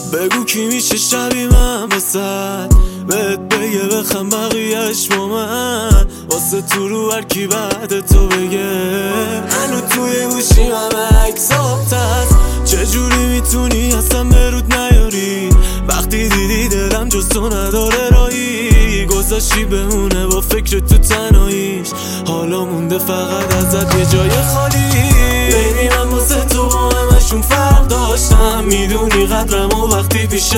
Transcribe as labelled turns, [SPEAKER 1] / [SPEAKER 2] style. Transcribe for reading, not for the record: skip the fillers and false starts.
[SPEAKER 1] بگو کی میشه شبیه من واسد، بهت بگه بخم بقیهش با من، واسه تو رو هر کی بعد تو بگه. هنو توی گوشیم همه عکسات هست، چجوری میتونی اصلا برود نیاری وقتی دیدی دلم جز تو نداره راهی، گذاشتی بمونه با فکر تو تنهاییش، حالا مونده فقط ازت یه جای خالی. بیبی من واسه تو با همشون فرق داشتم، میدونی قدرم و وقتی پیش